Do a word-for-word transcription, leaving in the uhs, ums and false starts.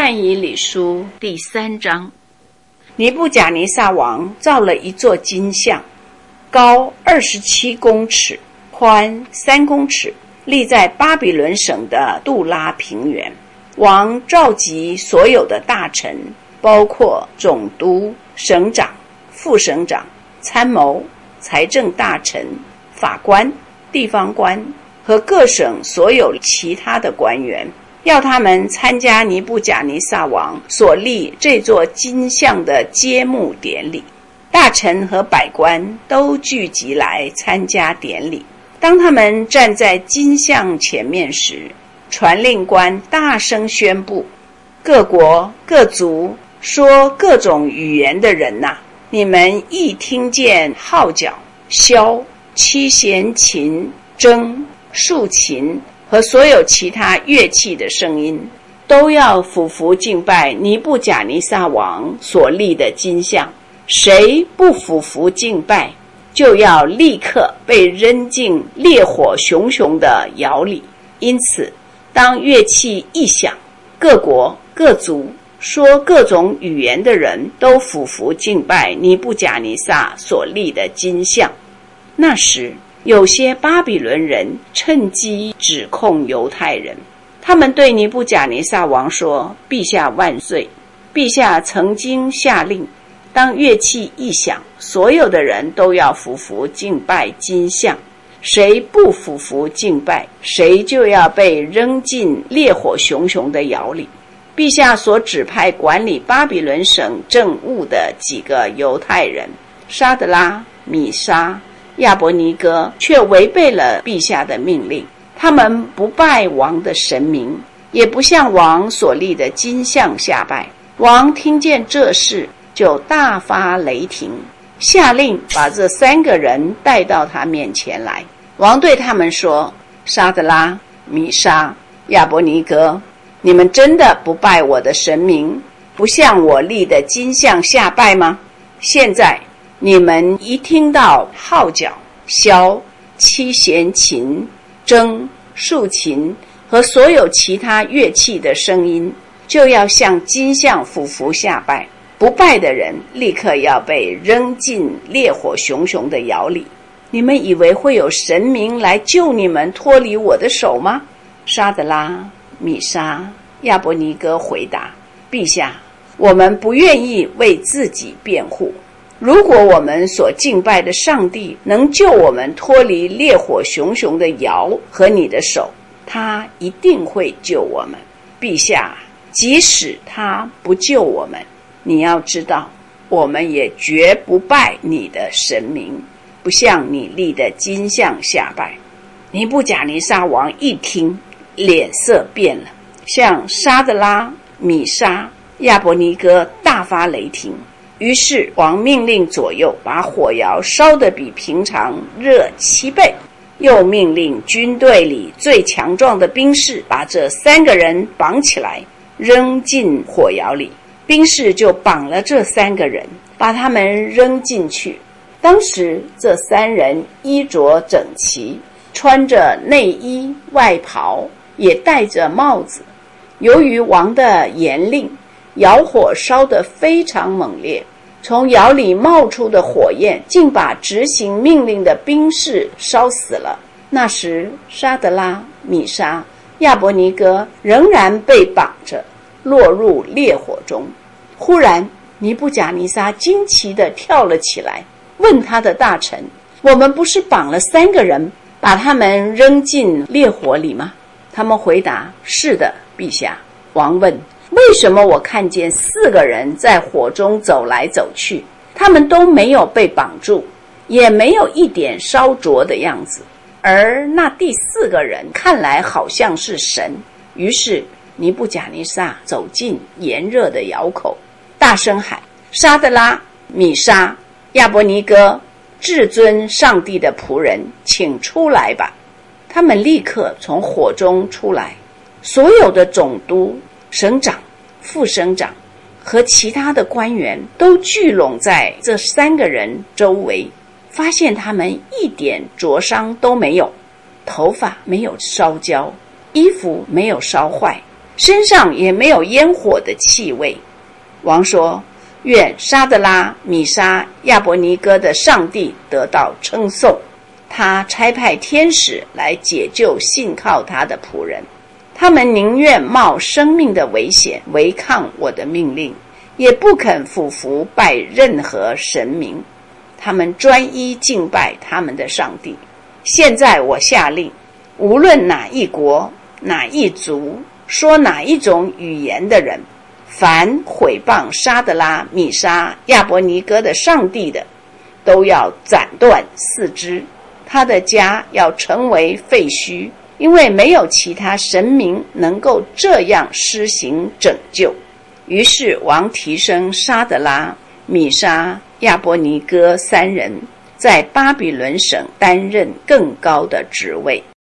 但以理书第三章。 尼布甲尼撒王造了一座金像，高二十七公尺，宽三公尺，立在巴比伦省的杜拉平原。王召集所有的大臣，包括总督、省长、副省长、参谋、财政大臣、法官、地方官和各省所有其他的官员，要他们参加尼布甲尼撒王所立这座金像的揭幕典礼。大臣和百官都聚集来参加典礼。当他们站在金像前面时，传令官大声宣布：各国各族说各种语言的人哪、啊，你们一听见号角、箫、七弦琴、筝、竖琴和所有其他乐器的声音，都要俯伏敬拜尼布甲尼撒王所立的金像。谁不俯伏敬拜，就要立刻被扔进烈火熊熊的窑里。因此，当乐器一响，各国各族说各种语言的人都俯伏敬拜尼布甲尼撒所立的金像。那时，有些巴比伦人趁机指控犹太人，他们对尼布甲尼撒王说：陛下万岁！陛下曾经下令，当乐器一响，所有的人都要俯伏敬拜金像，谁不俯伏敬拜，谁就要被扔进烈火熊熊的窑里。陛下所指派管理巴比伦省政务的几个犹太人，沙得拉、米沙、亚伯尼哥，却违背了陛下的命令。他们不拜王的神明，也不向王所立的金像下拜。王听见这事，就大发雷霆，下令把这三个人带到他面前来。王对他们说：沙得拉、米沙、亚伯尼哥，你们真的不拜我的神明，不向我立的金像下拜吗？现在你们一听到号角、箫、七弦琴、筝、竖琴和所有其他乐器的声音，就要向金像俯伏下拜。不拜的人立刻要被扔进烈火熊熊的窑里。你们以为会有神明来救你们脱离我的手吗？沙得拉、米沙、亚伯尼哥回答：陛下，我们不愿意为自己辩护。如果我们所敬拜的上帝能救我们脱离烈火熊熊的窑和你的手，他一定会救我们。陛下，即使他不救我们，你要知道，我们也绝不拜你的神明，不向你立的金像下拜。尼布甲尼撒王一听，脸色变了，向沙得拉、米沙、亚伯尼哥大发雷霆。于是王命令左右把火窑烧得比平常热七倍，又命令军队里最强壮的兵士把这三个人绑起来，扔进火窑里。兵士就绑了这三个人，把他们扔进去。当时这三人衣着整齐，穿着内衣外袍，也戴着帽子。由于王的严令，窑火烧得非常猛烈，从窑里冒出的火焰竟把执行命令的兵士烧死了。那时沙得拉、米沙、亚伯尼哥仍然被绑着，落入烈火中。忽然尼布甲尼撒惊奇地跳了起来，问他的大臣：我们不是绑了三个人，把他们扔进烈火里吗？他们回答：是的，陛下。王问：为什么我看见四个人在火中走来走去，他们都没有被绑住，也没有一点烧灼的样子，而那第四个人看来好像是神？于是尼布甲尼撒走进炎热的窑口，大声喊：沙得拉、米沙、亚伯尼哥，至尊上帝的仆人，请出来吧！他们立刻从火中出来，所有的总督、省长、副省长和其他的官员都聚拢在这三个人周围，发现他们一点灼伤都没有，头发没有烧焦，衣服没有烧坏， 身上也没有烟火的气味。王说：愿沙得拉、米沙、亚伯尼哥的上帝得到称颂，他差派天使来解救信靠他的仆人。他们宁愿冒生命的危险违抗我的命令，也不肯俯伏拜任何神明。他们专一敬拜他们的上帝。现在我下令，无论哪一国、哪一族、说哪一种语言的人，凡毁谤沙得拉、米沙、亚伯尼哥的上帝的，都要斩断四肢，他的家要成为废墟，因为没有其他神明能够这样施行拯救。于是王提升沙得拉、米沙、亚伯尼哥三人，在巴比伦省担任更高的职位。